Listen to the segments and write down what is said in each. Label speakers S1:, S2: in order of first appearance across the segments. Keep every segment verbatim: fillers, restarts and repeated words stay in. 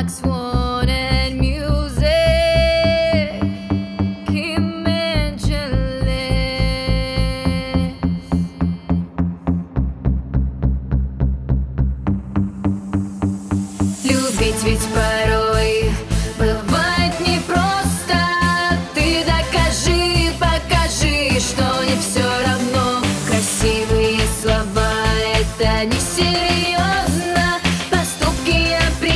S1: Max wanted music, Kim Angeles. Любить ведь порой бывает непросто. Ты докажи, покажи, что не все равно. Красивые слова — это не серьезно. Поступки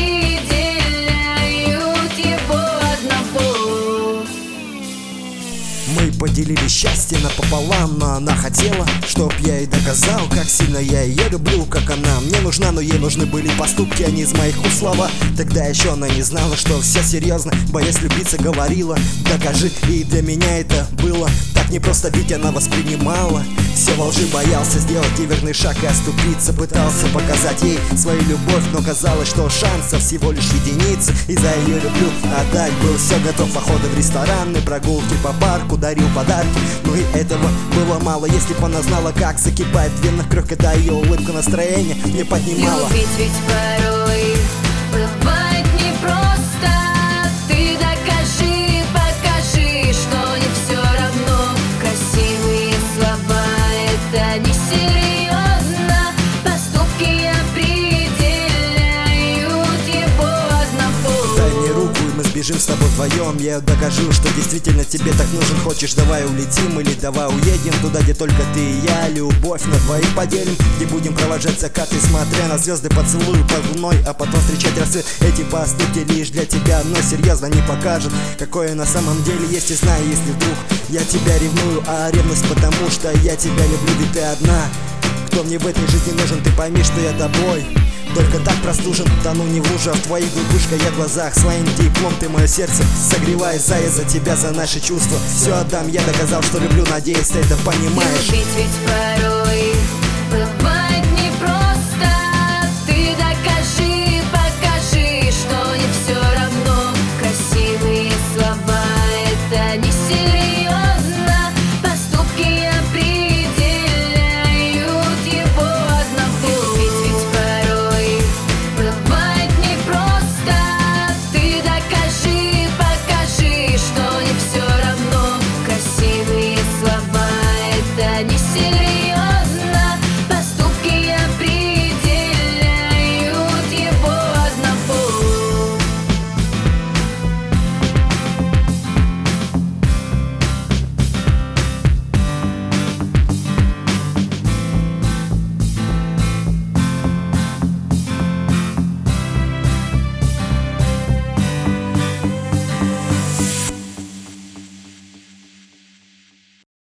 S1: определяют его одного.
S2: Мы поделили счастье напополам, но она хотела, чтоб я ей доказал, как сильно я ее люблю, как она мне нужна. Но ей нужны были поступки, а не из моих уст слова. Тогда еще она не знала, что все серьезно, боясь влюбиться, говорила: докажи. И для меня это было так непросто, ведь она воспринимала все во лжи, боялся сделать неверный шаг и оступиться. Пытался показать ей свою любовь, но казалось, что шансов всего лишь единицы. И за ее люблю отдать был все готов. Походы в рестораны, прогулки по парку, дарил подарки. Но и этого было мало, если бы она знала, как закипает в венах кровь, когда ее улыбка настроение не поднимала.
S1: Любить ведь порой бывает непросто. Ты докажи, покажи, что не все равно. Красивые слова — это не серьезно. Поступки определяют его одного.
S2: Дай мне руку, и мы сбежим с тобой вдвоем. Я докажу, что действительно тебе так нужен. Хочешь, давай улетим или давай уедем туда, где только ты и я. Любовь на двоих поделим, где будем провожать закаты, смотря на звезды, поцелую под луной, а потом встречать рассвет. Эти поступки лишь для тебя, но серьезно не покажут, какое на самом деле есть. И знаю, если вдруг я тебя ревную, а ревность потому, что я тебя люблю, ведь ты одна, кто мне в этой жизни нужен. Ты пойми, что я тобой только так простужен, тону не в лужах, в твоих глубушках я глазах. Своим теплом ты мое сердце согреваешь, зая за тебя, за наши чувства. Все отдам, я доказал, что люблю, надеюсь, ты это понимаешь.
S1: Любить ведь порой бывает